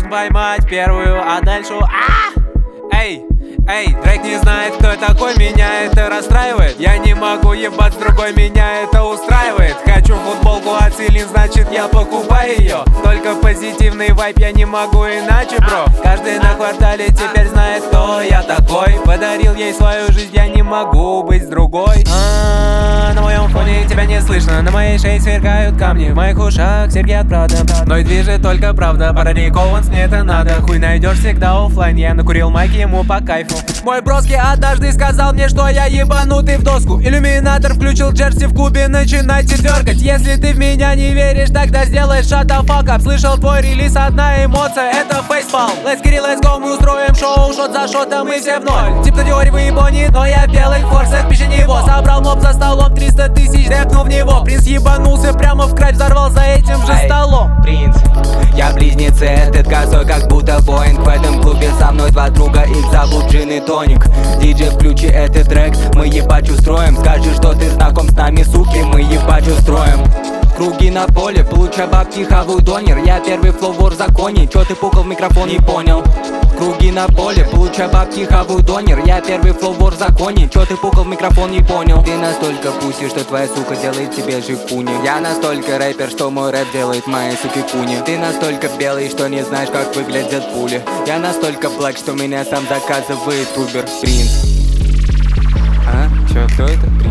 поймать первую, а дальше... Эй, Дрейк не знает, кто такой, меня это расстраивает. Я не могу ебать с другой, меня это устраивает. Хочу футболку от Селин, значит я покупаю ее. Только позитивный вайб, я не могу иначе, бро. Каждый на квартале теперь знает, кто я такой. Подарил ей свою жизнь, я не могу быть с другой. На моем фоне тебя не слышно, на моей шее сверкают камни, в моих ушах серьги от Прада. Но и движет только правда, параникованс мне это надо. Хуй найдешь всегда оффлайн, я накурил майки, ему по кайфу. Мой броски однажды сказал мне, что я ебанутый в доску. Иллюминатор включил джерси в клубе, начинайте дергать. Если ты в меня не веришь, тогда сделай shut the fuck up. Слышал твой релиз, одна эмоция, это фейспалм. Let's get it, let's go, мы устроим шоу, шот за шотом, мы все в ноль. Тип стадионе вы ебони, но я в белых форсах, пища него. Собрал моб за столом, 300 тысяч, рэпнул в него. Принц ебанулся прямо в край, взорвал за этим же столом. Принц, я близнецы, этот косой как будто Боинг. В этом клубе со мной два друга, их зовут Джин и Тоник. Диджей, включи этот трек, мы ебать устроим. Скажи, что ты знаком с нами, суки, мы ебать устроим. Круги на поле, получай бабки, хаваю донер. Я первый флоу в законе, чё ты пукал в микрофон, не понял. Круги на поле, получай бабки, хаваю донер. Я первый флоу в законе, чё ты пукал в микрофон, не понял. Ты настолько пуси, что твоя сука делает тебе живкуни. Я настолько рэпер, что мой рэп делает мои суки куни. Ты настолько белый, что не знаешь, как выглядят пули. Я настолько блэк, что меня сам заказывает Uber. Принц. Чё, кто это?